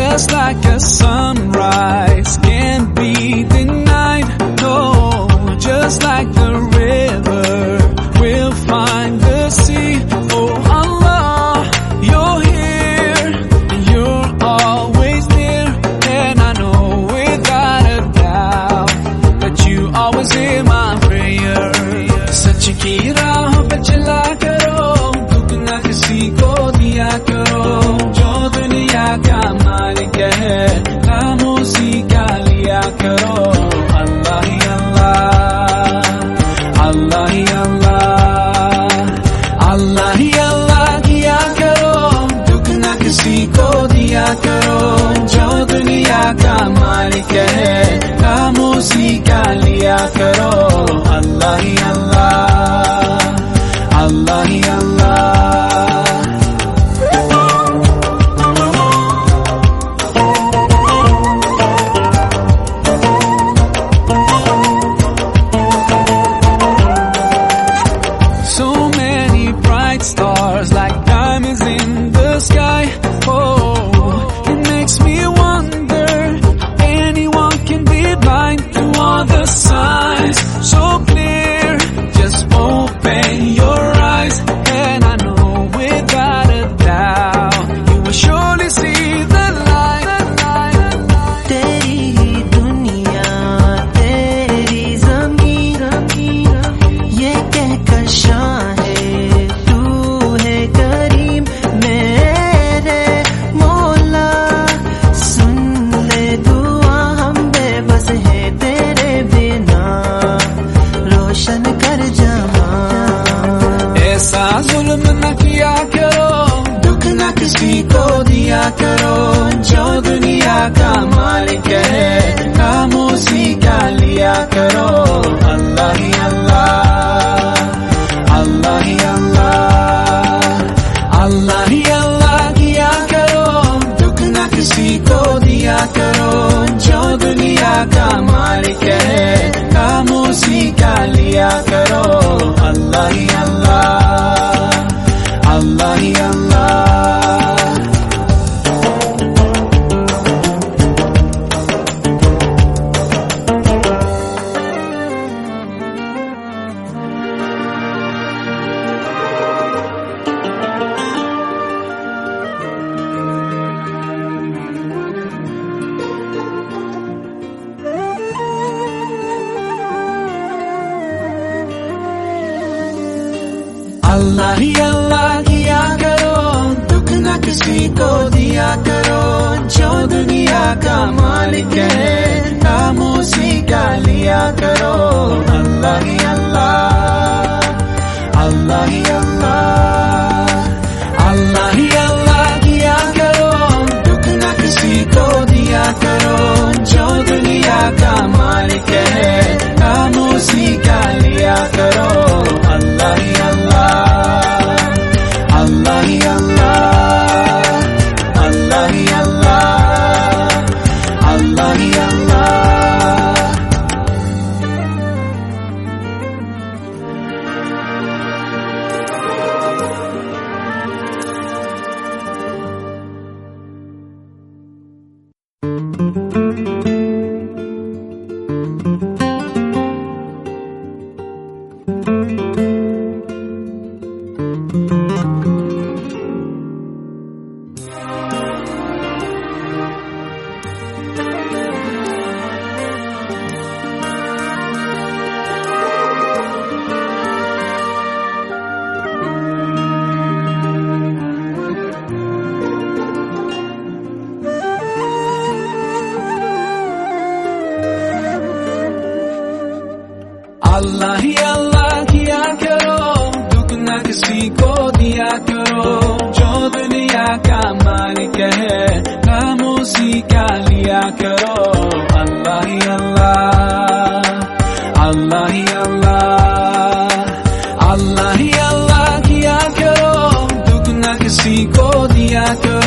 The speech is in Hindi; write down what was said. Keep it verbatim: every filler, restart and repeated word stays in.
just like a sunrise, can't be denied. No, just like the river, we'll find the sea. Oh Allah, you're here, you're always near, and I know without a doubt that you always hear my prayer. सच की राह पे चला करो, दुख न किसी को दिया करो, जो दुनिया का मालिक है खामोशी का लिया करो. अल्लाह ही अल्लाह, अल्लाह ही अल्लाह, अल्लाह ही अल्लाह किया करो, दुख न किसी को दिया करो, जो दुनिया का मालिक है खामोशी का लिया करो. अल्लाह ही अल्लाह, अल्लाह ही अल्लाह. So many bright stars like diamonds in the sky. Oh, it makes me wonder, anyone can be blind to all the signs so clear. Just open your eyes, and I know without a doubt you will surely see the light. तेरी दुनिया, तेरी ज़मीन, ये कहकर शान है, तू है करीम मेरे मौला. सुन ले दुआ, हम बेबस है तेरे बिना, रोशन कर जमा. ऐसा जुल्म न किया करो, दुख न किसी को दिया करो, जो दुनिया का मालिक है खामोशी का लिया करो. अल्लाह ही अल्लाह, अल्लाह ही अल्लाह, अल्लाह ही अल्लाह किया करो, दुख न किसी को दिया करो, जो दुनिया का मालिक है खामोशी का लिया करो. अल्लाह ही अल्लाह, अल्लाह ही अल्लाह. अल्लाह ही अल्लाह किया करो, दुख न किसी को दिया करो, जो दुनिया का मालिक है खामोशी का लिया करो. अल्लाह ही अल्लाह, अल्लाह ही अल्लाह, अल्लाह ही अल्लाह किया करो, दुख न किसी को दिया करो, जो दुनिया का मालिक है खामोशी का लिया करो. अल्लाह ही अल्लाह, अल्लाह ही अल्लाह, अल्लाह ही अल्लाह, अल्लाह ही अल्लाह. अल्लाह ही अल्लाह किया करो, दुख न किसी को दिया करो, जो दुनिया का मालिक है खामोशी का लिया करो. अल्लाह ही अल्लाह, अल्लाह ही अल्लाह, अल्लाह ही अल्लाह किया करो, दुख न किसी को दिया करो,